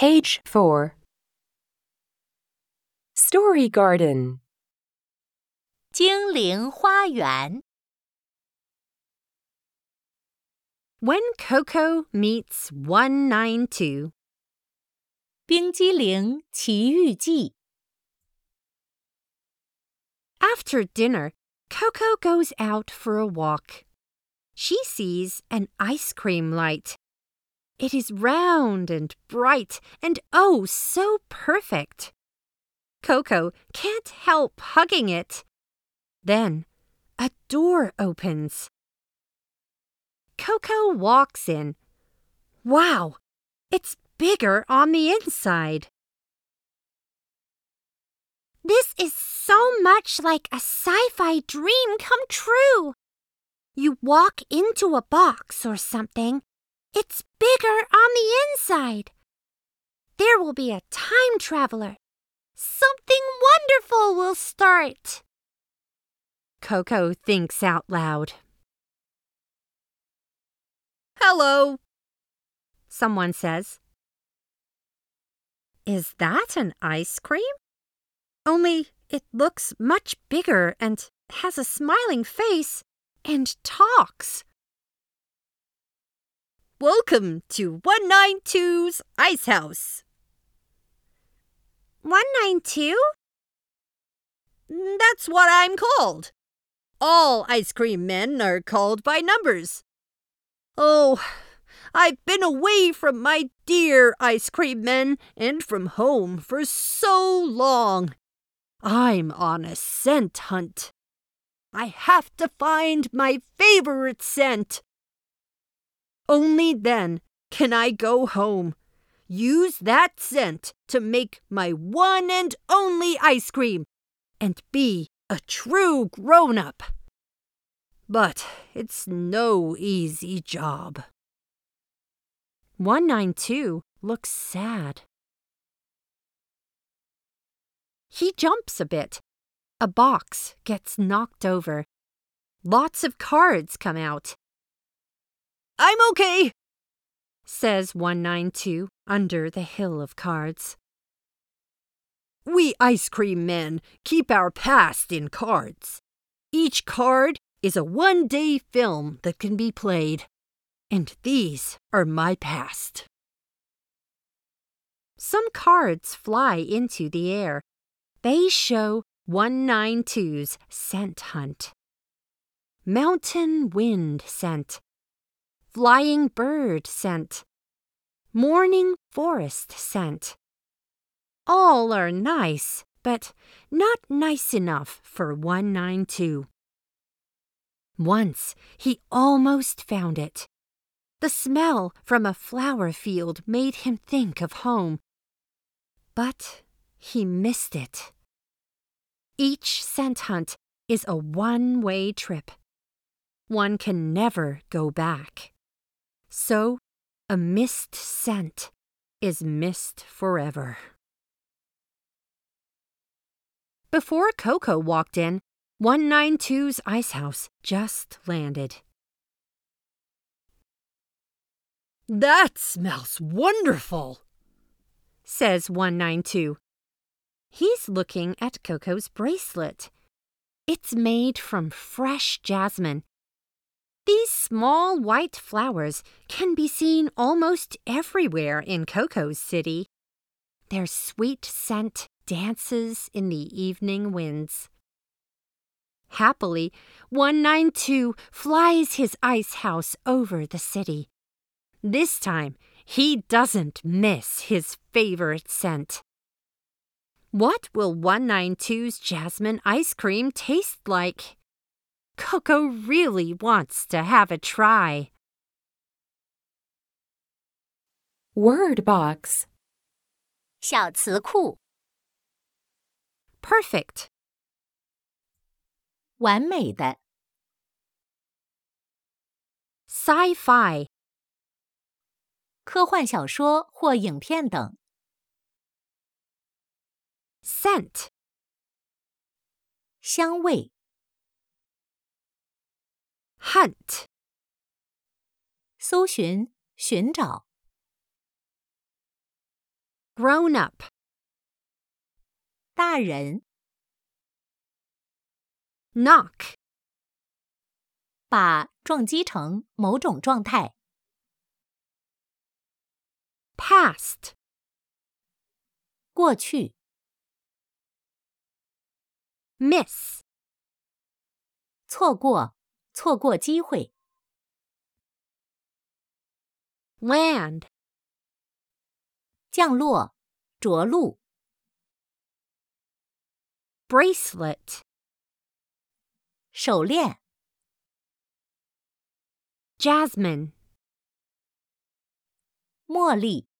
Page 4. Story Garden. 精灵花园 When Coco meets 192. 冰激凌奇遇记 After dinner, Coco goes out for a walk. She sees an ice cream light. It is round and bright and oh, so perfect. Coco can't help hugging it. Then a door opens. Coco walks in. Wow, it's bigger on the inside. This is so much like a sci-fi dream come true. You walk into a box or something. It's bigger on the inside. There will be a time traveler. Something wonderful will start. Coco thinks out loud. Hello, someone says. Is that an ice cream? Only it looks much bigger and has a smiling face and talks. Welcome to 192's Ice House. 192? That's what I'm called. All ice cream men are called by numbers. Oh, I've been away from my dear ice cream men and from home for so long. I'm on a scent hunt. I have to find my favorite scent. Only then can I go home, use that scent to make my one and only ice cream, and be a true grown-up. But it's no easy job. 192 looks sad. He jumps a bit. A box gets knocked over. Lots of cards come out. I'm okay, says 192 under the hill of cards. We ice cream men keep our past in cards. Each card is a one-day film that can be played. And these are my past. Some cards fly into the air. They show 192's scent hunt. Mountain wind scent. Flying bird scent. Morning forest scent. All are nice, but not nice enough for 192. Once he almost found it. The smell from a flower field made him think of home. But he missed it. Each scent hunt is a one-way trip. One can never go back. So, a missed scent is missed forever. Before Coco walked in, 192's ice house just landed. That smells wonderful, says 192. He's looking at Coco's bracelet. It's made from fresh jasmine. These small white flowers can be seen almost everywhere in Coco's city. Their sweet scent dances in the evening winds. Happily, 192 flies his ice house over the city. This time, he doesn't miss his favorite scent. What will 192's jasmine ice cream taste like? Coco really wants to have a try. Word box. 小词库 Perfect. 完美的 Sci-fi. 科幻小说或影片等 Scent. 香味 Hunt. 搜寻寻找 grown up. 大人 Knock, 把撞击成某种状态。 past, 过去 miss, 错过，错过机会。 land, 降落，着陆。 bracelet, 手链， jasmine, 茉莉。